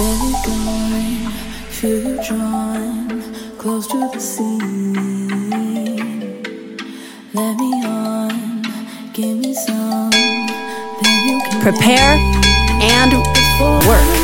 Barely gone, feel you drawn close to the scene. Let me on, give me some. Then you can Prepare and work.